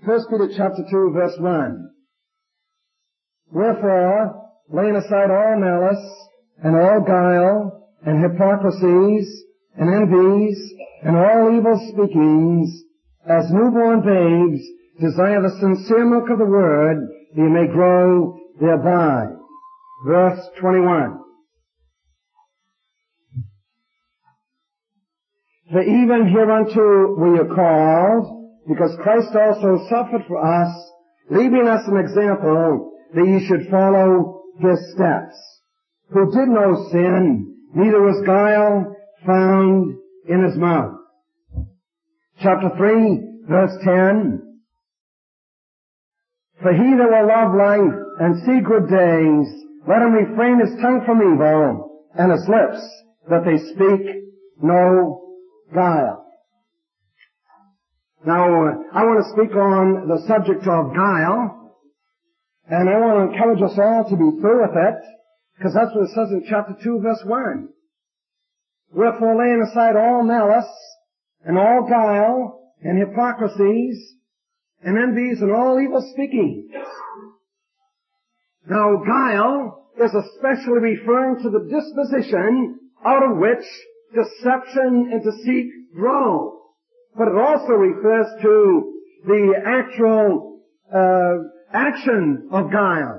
1 Peter chapter 2, verse 1. Wherefore, laying aside all malice, and all guile, and hypocrisies, and envies, and all evil speakings, as newborn babes, desire the sincere milk of the word, that ye may grow thereby. Verse 21. For even hereunto we are called, because Christ also suffered for us, leaving us an example that ye should follow his steps, who did no sin, neither was guile found in his mouth. Chapter 3, verse 10. For he that will love life and see good days, let him refrain his tongue from evil, and his lips, that they speak no guile. Now, I want to speak on the subject of guile, and I want to encourage us all to be through with it, because that's what it says in chapter 2, verse 1. Wherefore, laying aside all malice, and all guile, and hypocrisies, and envies, and all evil speaking. Now, guile is especially referring to the disposition out of which deception and deceit grow. But it also refers to the actual action of guile.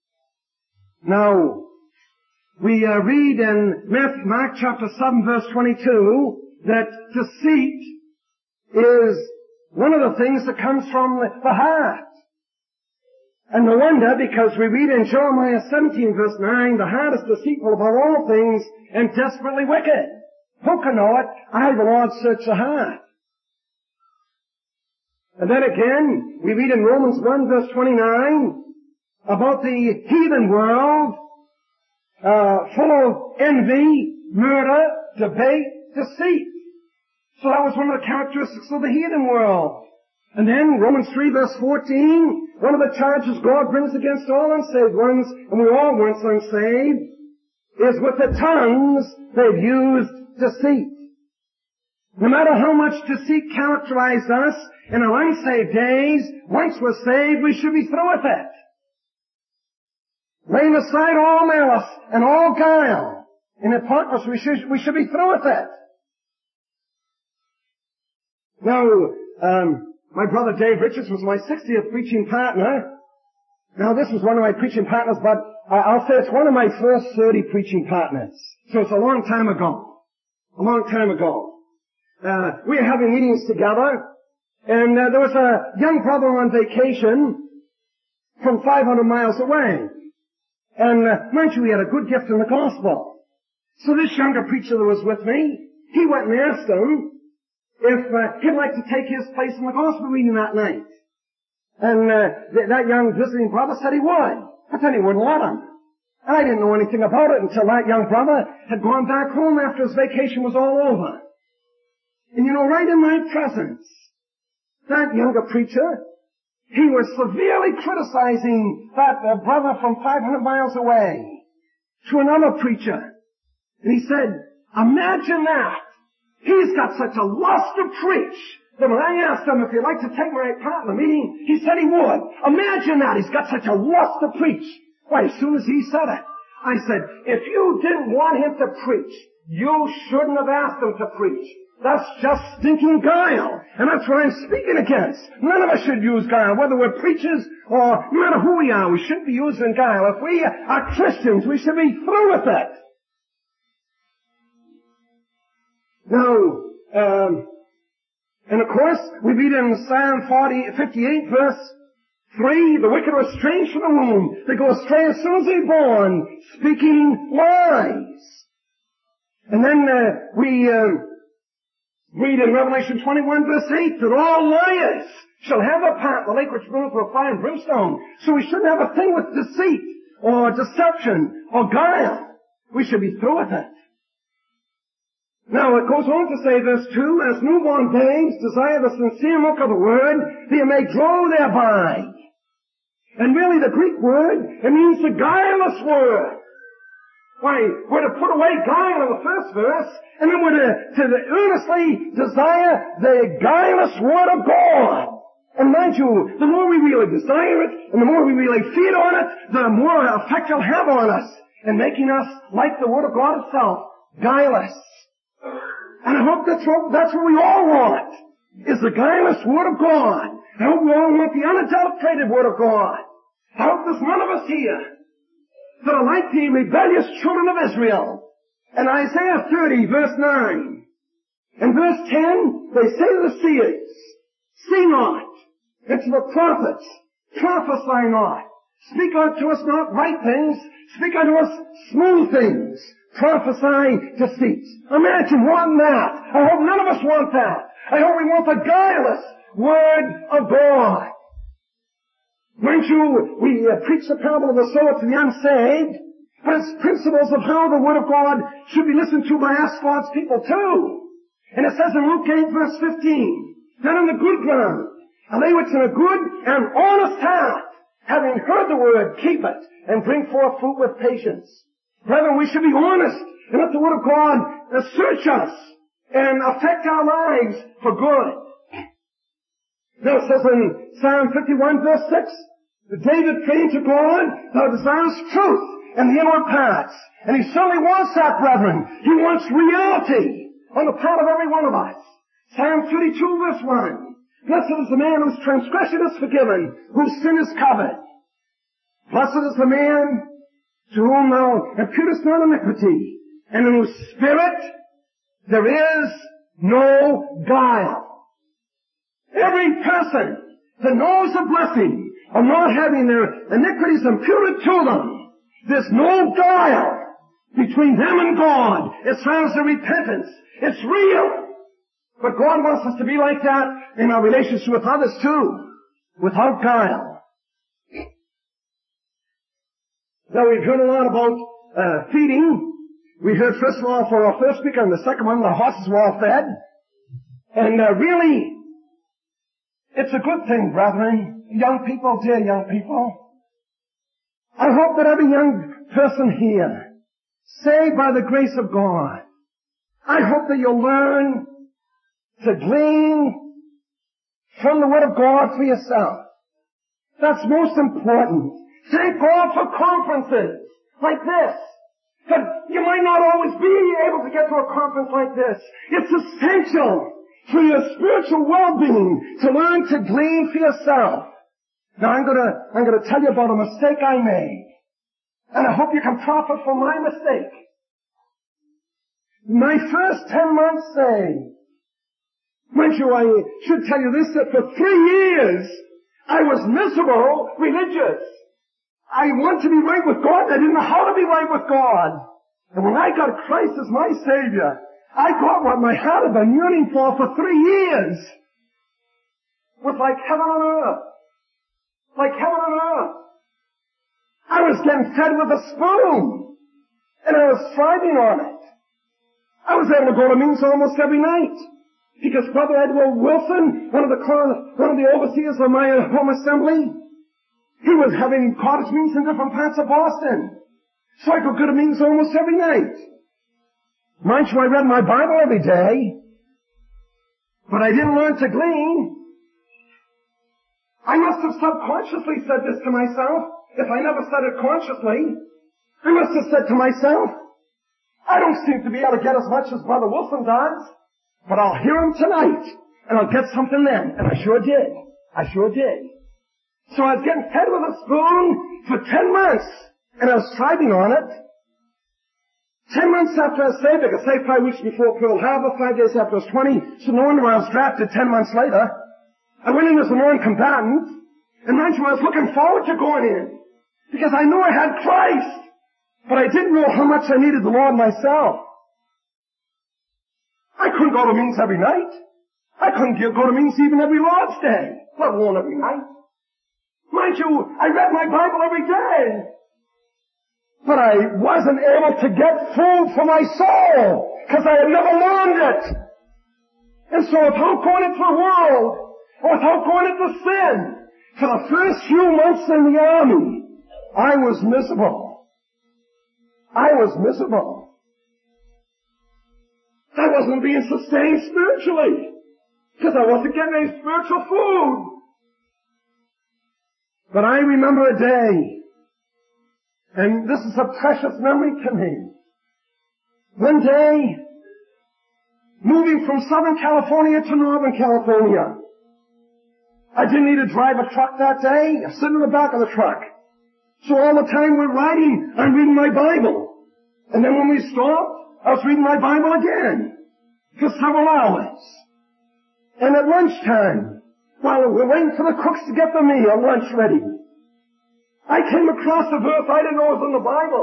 Now, we read in Mark chapter 7, verse 22, that deceit is one of the things that comes from the heart. And no wonder, because we read in Jeremiah 17, verse 9, the heart is deceitful above all things and desperately wicked. Who can know it? I, the Lord, search the heart. And then again, we read in Romans 1, verse 29, about the heathen world, full of envy, murder, debate, deceit. So that was one of the characteristics of the heathen world. And then Romans 3, verse 14, one of the charges God brings against all unsaved ones, and we all once unsaved, is with the tongues they've used deceit. No matter how much deceit characterized us in our unsaved days, once we're saved, we should be through with it. Laying aside all malice and all guile and hypocrisy, we should be through with it. Now, my brother Dave Richards was my 60th preaching partner. Now, this was one of my preaching partners, but I'll say it's one of my first 30 preaching partners. So it's a long time ago. A long time ago. We were having meetings together, and there was a young brother on vacation from 500 miles away. And mind you, he had a good gift in the gospel. So this younger preacher that was with me, he went and asked him if he'd like to take his place in the gospel reading that night. And that young visiting brother said he would, but then he wouldn't let him. And I didn't know anything about it until that young brother had gone back home after his vacation was all over. And you know, right in my presence, that younger preacher, he was severely criticizing that brother from 500 miles away to another preacher. And he said, imagine that. He's got such a lust to preach that when I asked him if he'd like to take my part in the meeting, he said he would. Imagine that. He's got such a lust to preach. Why, as soon as he said it, I said, if you didn't want him to preach, you shouldn't have asked him to preach. That's just stinking guile. And that's what I'm speaking against. None of us should use guile, whether we're preachers or no matter who we are. We shouldn't be using guile. If we are Christians, we should be through with it. Now, and of course, we read in Psalm 58, verse 3, the wicked are estranged from the womb. They go astray as soon as they're born, speaking lies. And then we read in Revelation 21, verse 8, that all liars shall have a part in the lake which burneth with fire and brimstone. So we shouldn't have a thing with deceit or deception or guile. We should be through with it. Now, it goes on to say, verse 2, as newborn babes desire the sincere milk of the word, that you may grow thereby. And really, the Greek word, it means the guileless word. Why, we're to put away guile in the first verse, and then we're to earnestly desire the guileless word of God. And mind you, the more we really desire it, and the more we really feed on it, the more effect it'll have on us, in making us, like the Word of God itself, guileless. And I hope that's what we all want, is the guileless Word of God. I hope we all want the unadulterated Word of God. I hope there's none of us here that are like the rebellious children of Israel. In Isaiah 30, verse 9, and verse 10, they say to the seers, see not, and to the prophets, prophesy not. Speak unto us not right things, speak unto us smooth things. Prophesy deceits. Imagine wanting that. I hope none of us want that. I hope we want the guileless Word of God. Mind you, we preach the parable of the sower to the unsaved, but it's principles of how the Word of God should be listened to by us, God's people too. And it says in Luke 8 verse 15, that on the good ground, and they which in a good and honest heart, having heard the Word, keep it, and bring forth fruit with patience. Brethren, we should be honest, and let the Word of God search us, and affect our lives for good. Now it says in Psalm 51 verse 6, that David prayed to God, thou desirest truth in the inward parts. And he certainly wants that, brethren. He wants reality on the part of every one of us. Psalm 32 verse 1. Blessed is the man whose transgression is forgiven, whose sin is covered. Blessed is the man to whom thou imputest not iniquity, and in whose spirit there is no guile. Every person that knows the blessing of not having their iniquities imputed to them, there's no guile between them and God as far as their repentance. It's real. But God wants us to be like that in our relationship with others too, without guile. Now we've heard a lot about feeding. We heard first of all for our first speaker, and the second one, the horses were all fed. And really, it's a good thing, brethren. Young people, dear young people. I hope that every young person here, saved by the grace of God, I hope that you'll learn to glean from the Word of God for yourself. That's most important. Thank God for conferences like this. But you might not always be able to get to a conference like this. It's essential for your spiritual well-being to learn to glean for yourself. Now I'm gonna tell you about a mistake I made. And I hope you can profit from my mistake. My first 10 months saved. Mind you, I should tell you this, that for 3 years, I was miserable religious. I wanted to be right with God, and I didn't know how to be right with God. And when I got Christ as my Savior, I got what my heart had been yearning for 3 years. It was like heaven on earth. Like heaven on earth. I was getting fed with a spoon, and I was thriving on it. I was able to go to meetings almost every night. Because Brother Edward Wilson, one of the overseers of my home assembly, he was having cottage meetings in different parts of Boston. So I could go to meetings almost every night. Mind you, I read my Bible every day, but I didn't learn to glean. I must have subconsciously said this to myself, if I never said it consciously. I must have said to myself, I don't seem to be able to get as much as Brother Wilson does, but I'll hear him tonight, and I'll get something then. And I sure did. I sure did. So I was getting fed with a spoon for 10 months, and I was thriving on it. 10 months after I was saved, I got saved 5 weeks before Pearl Harbor, 5 days after I was 20, so no wonder I was drafted 10 months later. I went in as a non-combatant, and mind you, I was looking forward to going in, because I knew I had Christ, but I didn't know how much I needed the Lord myself. I couldn't go to meetings every night. I couldn't go to meetings even every Lord's Day, let alone every night. Mind you, I read my Bible every day. But I wasn't able to get food for my soul, because I had never learned it. And so without going into the world, or without going into sin, for the first few months in the army, I was miserable. I was miserable. I wasn't being sustained spiritually, because I wasn't getting any spiritual food. But I remember a day, and this is a precious memory to me. One day, moving from Southern California to Northern California, I didn't need to drive a truck that day. I sit in the back of the truck. So all the time we're riding, I'm reading my Bible. And then when we stopped, I was reading my Bible again for several hours. And at lunchtime, while we were waiting for the cooks to get the meal, lunch ready, I came across a verse I didn't know was in the Bible.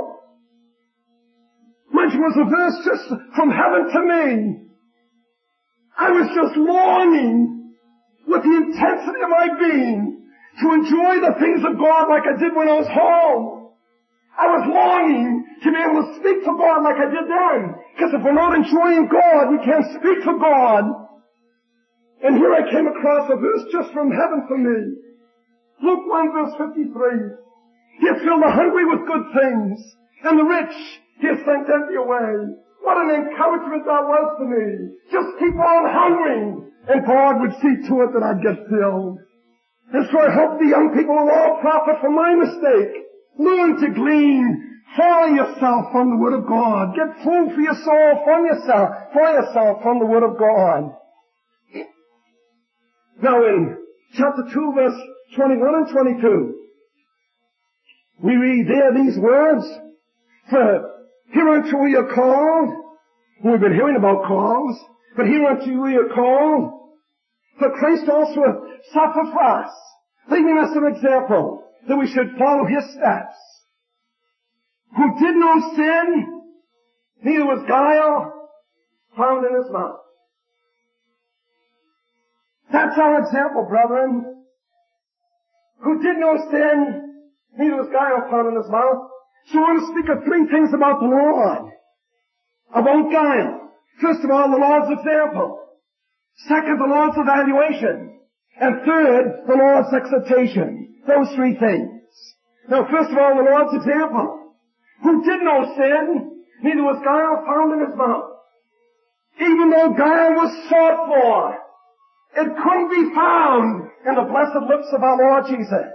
Which was a verse just from heaven to me. I was just longing with the intensity of my being to enjoy the things of God like I did when I was home. I was longing to be able to speak to God like I did then. Because if we're not enjoying God, we can't speak to God. And here I came across a verse just from heaven for me. Luke 1 verse 53. He has filled the hungry with good things, and the rich he has sent empty away. What an encouragement that was to me. Just keep on hungering, and God would see to it that I'd get filled. And so I hope the young people will all profit from my mistake. Learn to glean for yourself from the Word of God. Get food for your soul from yourself, for yourself from the Word of God. Now in chapter 2 verse 21 and 22, we read there these words, for hereunto we are called. We've been hearing about calls, but hereunto we are called. For Christ also suffered for us, leaving us an example that we should follow his steps. Who did no sin, neither was guile found in his mouth. That's our example, brethren. Who did no sin, neither was guile found in his mouth. So I want to speak of three things about the Lord. About guile. First of all, the Lord's example. Second, the Lord's evaluation. And third, the Lord's exhortation. Those three things. Now, first of all, the Lord's example. Who did no sin, neither was guile found in his mouth. Even though guile was sought for, it couldn't be found in the blessed lips of our Lord Jesus.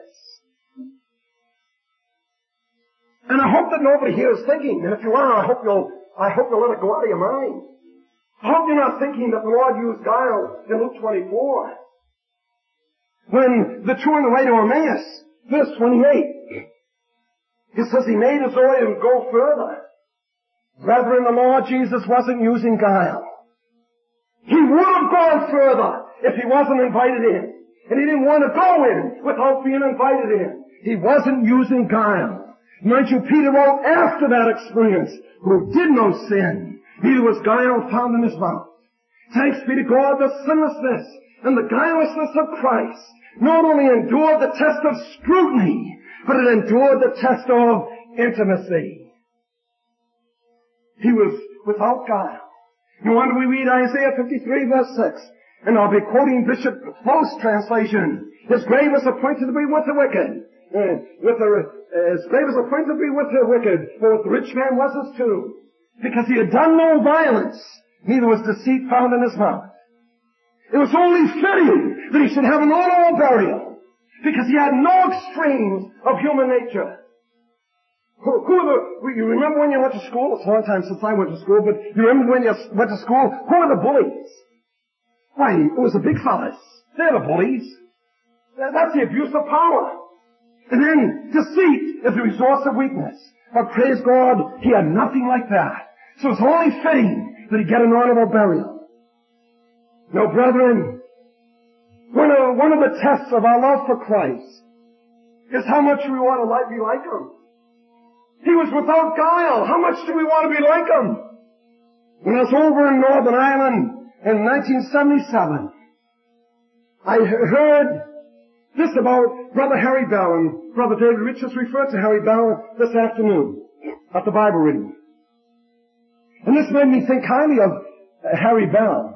And I hope that nobody here is thinking, and if you are, I hope you'll let it go out of your mind. I hope you're not thinking that the Lord used guile in Luke 24. When the two on the way to Emmaus, verse 28, it says he made his way and go further. Brethren, the Lord Jesus wasn't using guile. He would have gone further if he wasn't invited in. And he didn't want to go in without being invited in. He wasn't using guile. Mind you, Peter wrote after that experience, who did no sin, neither was guile found in his mouth. Thanks be to God, the sinlessness and the guilelessness of Christ not only endured the test of scrutiny, but it endured the test of intimacy. He was without guile. No wonder we read Isaiah 53 verse 6, and I'll be quoting Bishop Low's translation. His grave is appointed to be with the wicked. His grave is appointed to be with the wicked, for with the rich man was his tomb. Because he had done no violence, neither was deceit found in his mouth. It was only fitting that he should have an honorable burial, because he had no extremes of human nature. You remember when you went to school? It's a long time since I went to school, but you remember when you went to school? Who were the bullies? Why, it was the big fellas. They're the bullies. That's the abuse of power. And then deceit is the resource of weakness. But praise God, he had nothing like that. So it's only fitting that he get an honorable burial. Now, brethren, one of the tests of our love for Christ is how much we want to be like him. He was without guile. How much do we want to be like him? When I was over in Northern Ireland in 1977, I heard this about Brother Harry Bell, and Brother David Richards referred to Harry Bell this afternoon at the Bible reading. And this made me think highly of Harry Bell.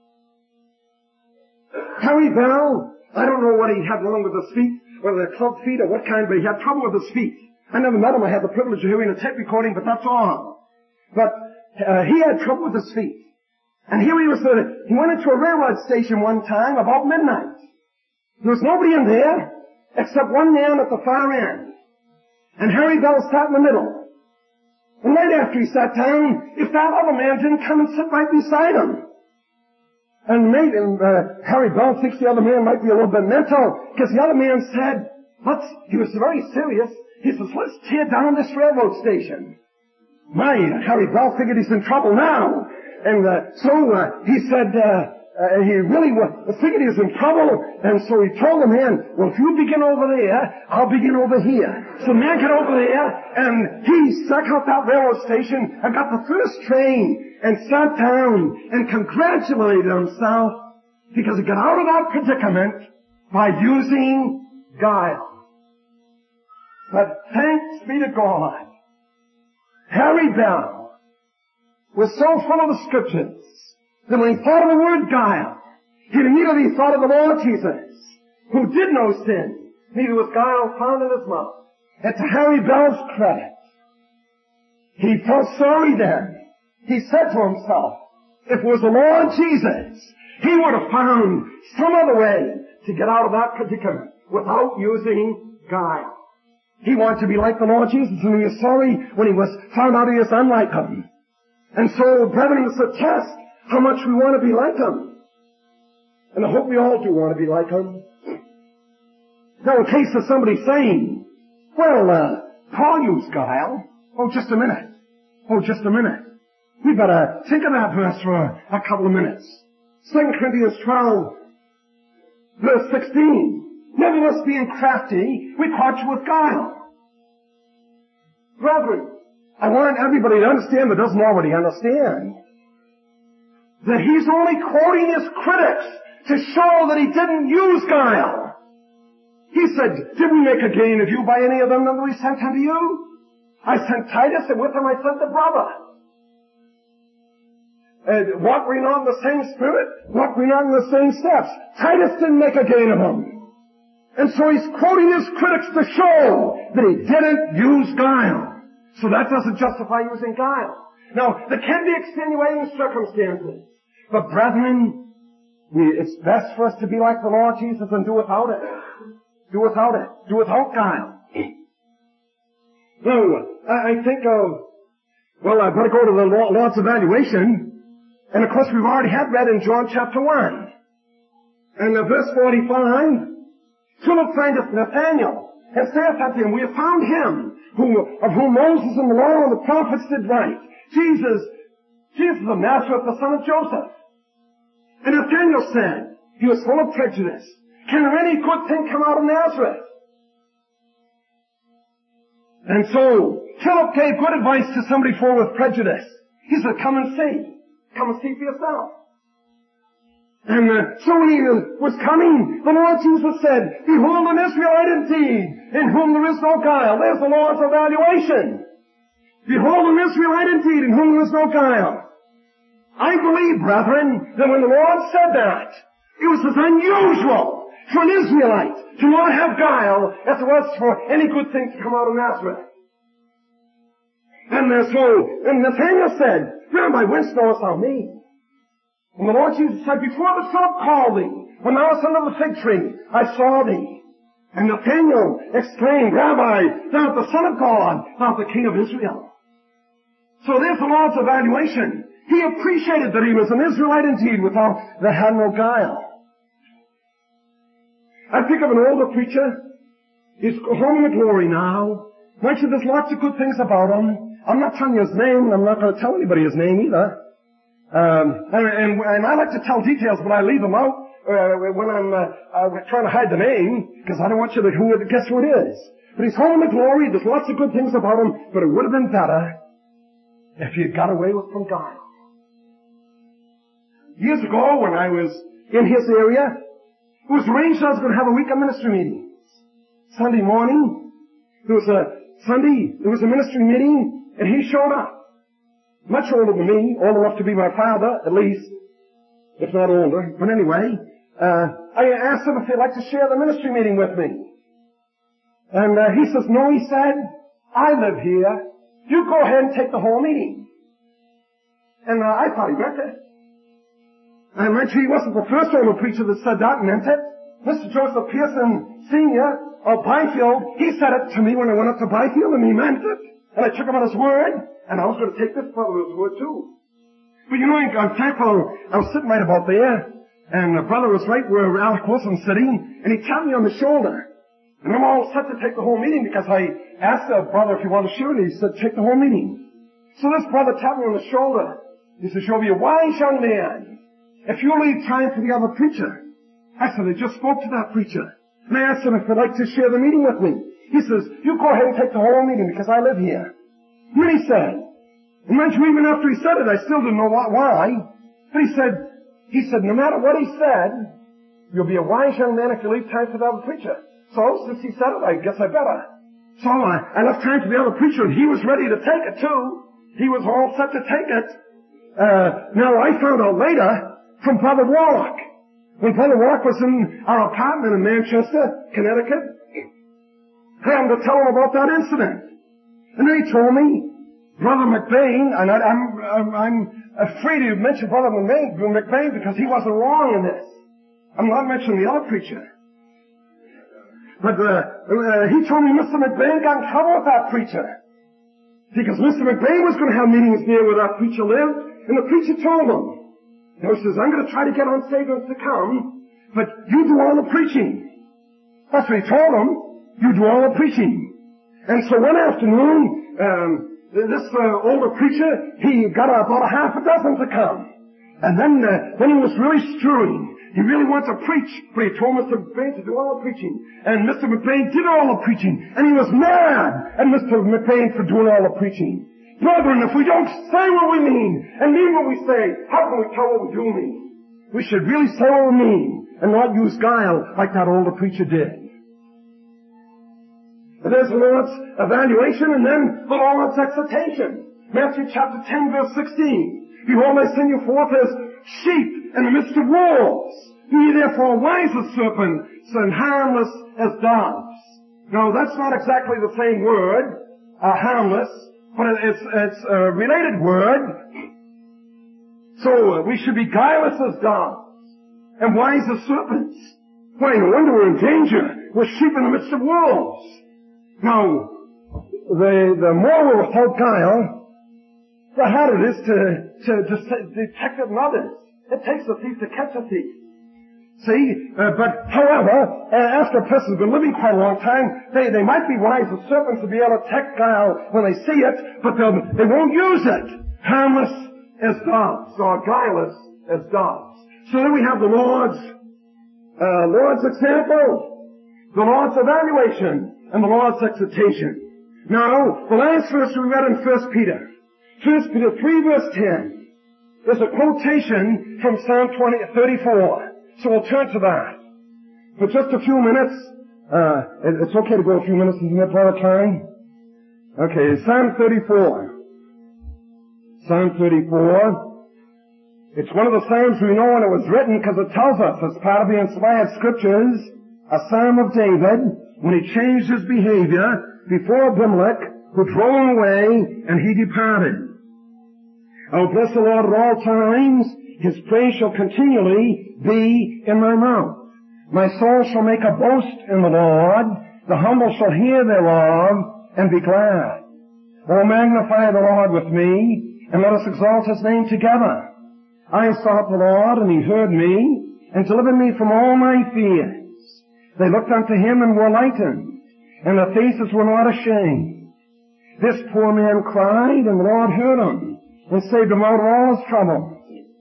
Harry Bell, I don't know what he had wrong with his feet, whether they're club feet or what kind, but he had trouble with his feet. I never met him. I had the privilege of hearing a tape recording, but that's all. But he had trouble with his feet. And here he went into a railroad station one time about midnight. There was nobody in there, except one man at the far end. And Harry Bell sat in the middle. And right after he sat down, if that other man didn't come and sit right beside him. And Harry Bell thinks the other man might be a little bit mental, because the other man said, he was very serious. He says, let's tear down this railroad station. Harry Bell figured he's in trouble now. And so he said, he really figured he was in trouble, and so he told the man, well, if you begin over there, I'll begin over here. So the man got over there, and he stuck out that railroad station and got the first train and sat down and congratulated himself because he got out of that predicament by using guile. But thanks be to God, Harry Bell was so full of the Scriptures that when he thought of the word guile, he immediately thought of the Lord Jesus, who did no sin, neither was guile found in his mouth. And to Harry Bell's credit, he felt sorry then. He said to himself, if it was the Lord Jesus, he would have found some other way to get out of that predicament without using guile. He wanted to be like the Lord Jesus, and he was sorry when he was found out he was unlike him. And so, brethren, it's a test how much we want to be like him. And I hope we all do want to be like him. Now, in case of somebody saying, well, Paul used guile. Oh, just a minute. We better think of that verse for a couple of minutes. 2 Corinthians 12, verse 16. Nevertheless, being crafty, we caught you with guile. Brethren, I want everybody to understand that doesn't already understand that he's only quoting his critics to show that he didn't use guile. He said, did we make a gain of you by any of them that we sent unto you? I sent Titus, and with him I sent the brother. And walk we not in the same spirit? Walk we not in the same steps? Titus didn't make a gain of him. And so he's quoting his critics to show that he didn't use guile. So that doesn't justify using guile. Now, there can be extenuating circumstances. But brethren, it's best for us to be like the Lord Jesus and do without it. Do without guile. No, I think I better go to the Lord's evaluation. And of course we've already had read in John chapter 1. And verse 45, Philip findeth Nathanael, and saith unto him, we have found him, of whom Moses and the law and the prophets did write. Jesus of Nazareth, the son of Joseph. And Nathanael said, he was full of prejudice, can there any good thing come out of Nazareth? And so, Philip gave good advice to somebody full with prejudice. He said, come and see. Come and see for yourself. And so when he was coming, the Lord Jesus said, behold an Israelite indeed, in whom there is no guile. There's the Lord's evaluation. Behold an Israelite indeed, in whom there is no guile. I believe, brethren, that when the Lord said that, it was as unusual for an Israelite to not have guile as it was for any good thing to come out of Nazareth. And Nathanael said, Rabbi, whence knowest thou me? And the Lord Jesus said, before the Philip called thee, when thou wast under the fig tree, I saw thee. And Nathanael exclaimed, Rabbi, thou art the Son of God, thou art the King of Israel. So there's the Lord's evaluation. He appreciated that he was an Israelite indeed that had no guile. I think of an older preacher. He's home in the glory now. Mind you, there's lots of good things about him. I'm not telling you his name, and I'm not going to tell anybody his name either. And I like to tell details, but I leave them out when I'm trying to hide the name, because I don't want you to guess who it is. But he's home in the glory. There's lots of good things about him, but it would have been better if he had got away from guile. Years ago, when I was in his area, it was arranged I was going to have a week of ministry meetings. Sunday morning, there was a ministry meeting, and he showed up. Much older than me, old enough to be my father, at least, if not older. But anyway, I asked him if he'd like to share the ministry meeting with me. And he says, no, he said, I live here. You go ahead and take the whole meeting. And I thought he meant it. And mind you, he wasn't the first older preacher that said that and meant it. Mr. Joseph Pearson, Sr., Byfield, he said it to me when I went up to Byfield, and he meant it. And I took him on his word, and I was going to take this brother on his word too. But you know, I'm thankful I was sitting right about there, and the brother was right where Alec Wilson's sitting, and he tapped me on the shoulder. And I'm all set to take the whole meeting because I asked the brother if he wanted to share it. He said, take the whole meeting. So this brother tapped me on the shoulder. He says, you'll be a wise young man if you leave time for the other preacher. I said, I just spoke to that preacher. And I asked him if he'd like to share the meeting with me. He says, you go ahead and take the whole meeting because I live here. And then he said, and mind you, even after he said it, I still didn't know why. But he said, no matter what he said, you'll be a wise young man if you leave time for the other preacher. So, since he said it, I guess I better. So I left time for the other preacher, and he was ready to take it too. He was all set to take it. Now I found out later from Brother Warlock. When Brother Warlock was in our apartment in Manchester, Connecticut, I happened to tell him about that incident. And then he told me, Brother McBain, and I'm afraid to mention Brother McBain because he wasn't wrong in this. I'm not mentioning the other preacher. But he told me Mr. McBain got in trouble with that preacher. Because Mr. McBain was going to have meetings near where that preacher lived, and the preacher told him, he says, I'm going to try to get unsaved to come, but you do all the preaching. That's what he told him. You do all the preaching. And so one afternoon, this older preacher, he got about a half a dozen to come. And then he was really stirring. He really wanted to preach, but he told Mr. McBain to do all the preaching. And Mr. McBain did all the preaching. And he was mad at Mr. McBain for doing all the preaching. Brethren, if we don't say what we mean, and mean what we say, how can we tell what we do mean? We should really say what we mean, and not use guile like that older preacher did. And there's the Lord's evaluation, and then the Lord's exhortation. Matthew chapter 10, verse 16. Behold, I send you forth as sheep in the midst of wolves. Be ye therefore wise as serpents and harmless as doves. Now, that's not exactly the same word, harmless, but it's a related word. So, we should be guileless as doves and wise as serpents. Why, no wonder we're in danger. We're sheep in the midst of wolves. Now, the more we're without guile, the harder it is to detect it in others. It takes a thief to catch a thief. See? But however, after a person's been living quite a long time, they might be wise as serpents to be able to detect guile when they see it, but they won't use it. Harmless as doves, or guileless as doves. So then we have the Lord's example, the Lord's evaluation, and the Lord's exhortation. Now, the last verse we read in 1 Peter 3 verse 10, there's a quotation from Psalm 34. So we'll turn to that. For just a few minutes, it's okay to go a few minutes into that part of time. Okay, Psalm 34. Psalm 34. It's one of the Psalms we know when it was written because it tells us it's part of the inspired scriptures, a Psalm of David when he changed his behavior before Abimelech, who drove him away, and he departed. I will bless the Lord at all times. His praise shall continually be in my mouth. My soul shall make a boast in the Lord. The humble shall hear thereof and be glad. O magnify the Lord with me, and let us exalt his name together. I sought the Lord, and he heard me, and delivered me from all my fears. They looked unto him and were lightened, and their faces were not ashamed. This poor man cried, and the Lord heard him, and saved him out of all his troubles.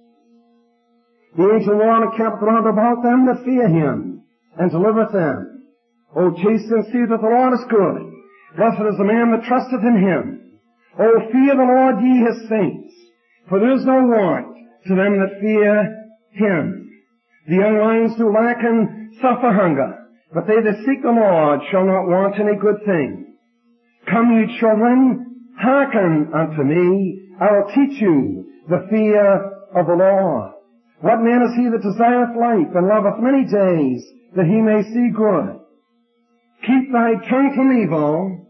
The angel of the Lord encampeth round about them that fear him, and delivereth them. O taste and see that the Lord is good. Blessed is the man that trusteth in him. O fear the Lord, ye his saints, for there is no want to them that fear him. The young lions do lack and suffer hunger, but they that seek the Lord shall not want any good thing. Come, ye children, hearken unto me. I will teach you the fear of the Lord. What man is he that desireth life and loveth many days, that he may see good? Keep thy tongue from evil,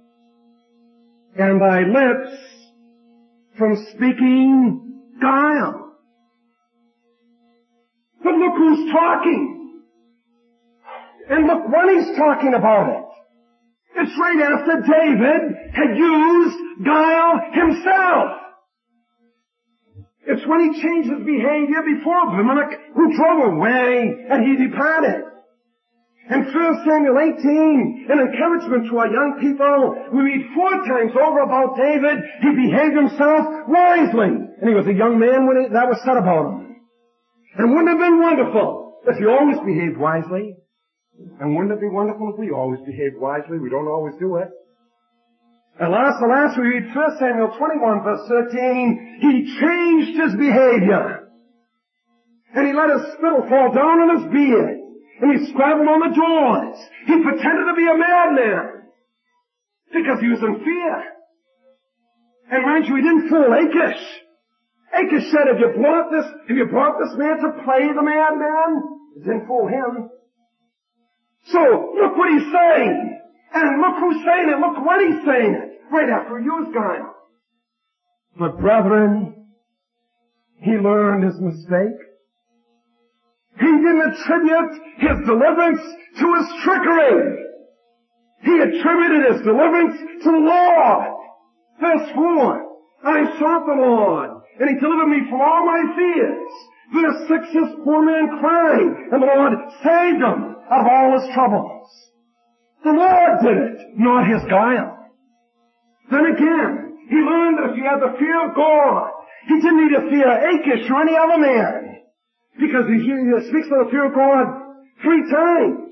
and thy lips from speaking guile. But look who's talking. And look when he's talking about it. It's right after David had used guile himself. It's when he changed his behavior before Abimelech, who drove away and he departed. In 1 Samuel 18, an encouragement to our young people, we read 4 times over about David. He behaved himself wisely. And he was a young man when that was said about him. And wouldn't it have been wonderful if he always behaved wisely? And wouldn't it be wonderful if we always behaved wisely? We don't always do it. And last, we read 1 Samuel 21 verse 13. He changed his behavior. And he let his spittle fall down on his beard. And he scribbled on the doors. He pretended to be a madman. Because he was in fear. And mind you, he didn't fool Achish. Achish said, if you brought this man to play the madman, it didn't fool him. So, look what he's saying. And look who's saying it. Look when he's saying it. Right after he used guile. But brethren, he learned his mistake. He didn't attribute his deliverance to his trickery. He attributed his deliverance to the Lord. Verse 4, I sought the Lord, and he delivered me from all my fears. Verse 6, this poor man cried, and the Lord saved him out of all his troubles. The Lord did it, not his guile. Then again, he learned that if he had the fear of God, he didn't need to fear Achish or any other man. Because he speaks of the fear of God 3 times.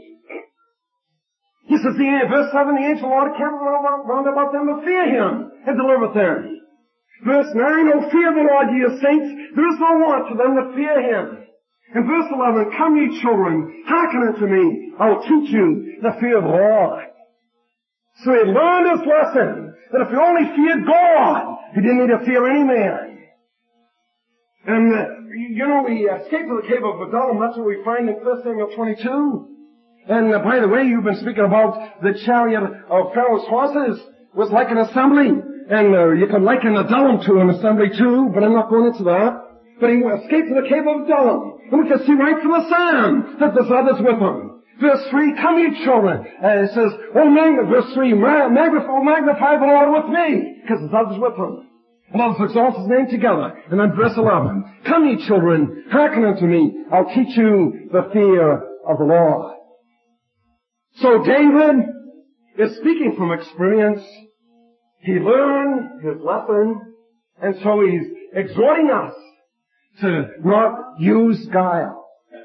He says, verse 7, the angel of the Lord camped round about them to fear him and deliver them. Verse 9, O fear the Lord, ye saints, there is no want to them that fear him. And verse 11, come ye children, hearken unto me, I will teach you the fear of the Lord. So he learned his lesson, that if he only feared God, he didn't need to fear any man. And, we escaped to the cave of Adullam. That's what we find in 1 Samuel 22. And, by the way, you've been speaking about the chariot of Pharaoh's horses was like an assembly. And, you can liken Adullam to an assembly too, but I'm not going into that. But he escaped to the cave of Adullam. And we can see right from the sound that there's others with him. Verse 3, come ye children. It says, verse 3, magnify the Lord with me, because there's others with him. And let us exalt his name together. And then verse 11, come ye children, hearken unto me, I'll teach you the fear of the Lord. So David is speaking from experience. He learned his lesson, and so he's exhorting us to not use guile.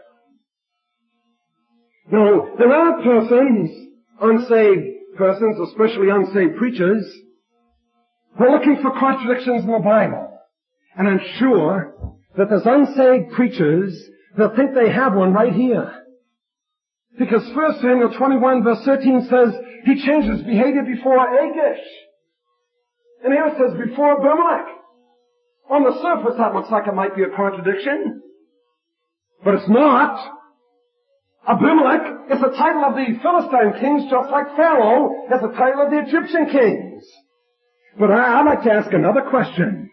Now, there are unsaved persons, especially unsaved preachers, who are looking for contradictions in the Bible. And I'm sure that there's unsaved preachers that think they have one right here. Because 1 Samuel 21 verse 13 says, he changed his behavior before Achish. And here it says, before Abimelech. On the surface, that looks like it might be a contradiction. But it's not. Abimelech is the title of the Philistine kings, just like Pharaoh is the title of the Egyptian kings. But I'd like to ask another question.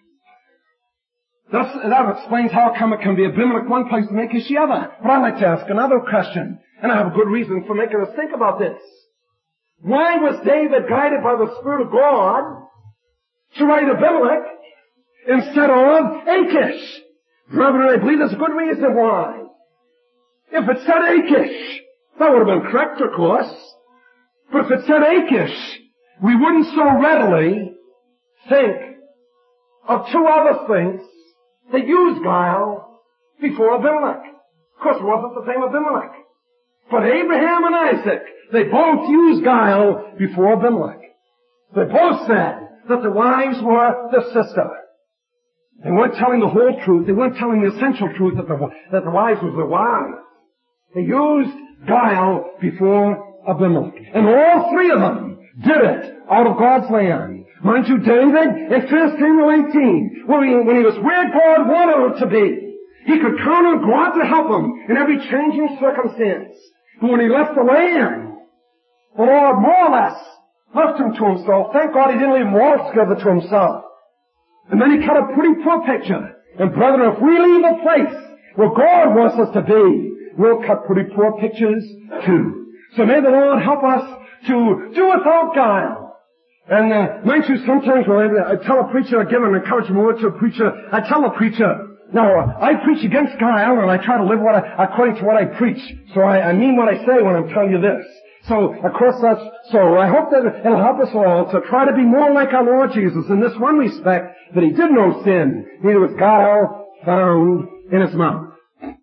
That explains how come it can be Abimelech one place and Achish the other. But I'd like to ask another question. And I have a good reason for making us think about this. Why was David guided by the Spirit of God to write Abimelech instead of Achish? Brethren, I believe there's a good reason why. If it said Achish, that would have been correct, of course. But if it said Achish, we wouldn't so readily think of 2 other things that used guile before Abimelech. Of course, it wasn't the same Abimelech. But Abraham and Isaac, they both used guile before Abimelech. They both said that the wives were the sister. They weren't telling the whole truth. They weren't telling the essential truth that the wives was the wives. They used guile before Abimelech. And all 3 of them did it out of God's land. Mind you, David, in 1 Samuel 18, when he was where God wanted him to be, he could count on God to help him in every changing circumstance. But when he left the land, the Lord more or less left him to himself. Thank God he didn't leave him altogether to himself. And then he cut a pretty poor picture. And brethren, if we leave a place where God wants us to be, we'll cut pretty poor pictures too. So may the Lord help us to do without guile. And mind you, sometimes when I tell a preacher, I give an encouragement word to a preacher, I tell the preacher, now, I preach against guile, and I try to live according to what I preach. So I mean what I say when I'm telling you this. So, of course, so I hope that it'll help us all to try to be more like our Lord Jesus in this one respect, that He did no sin, neither was guile found in His mouth.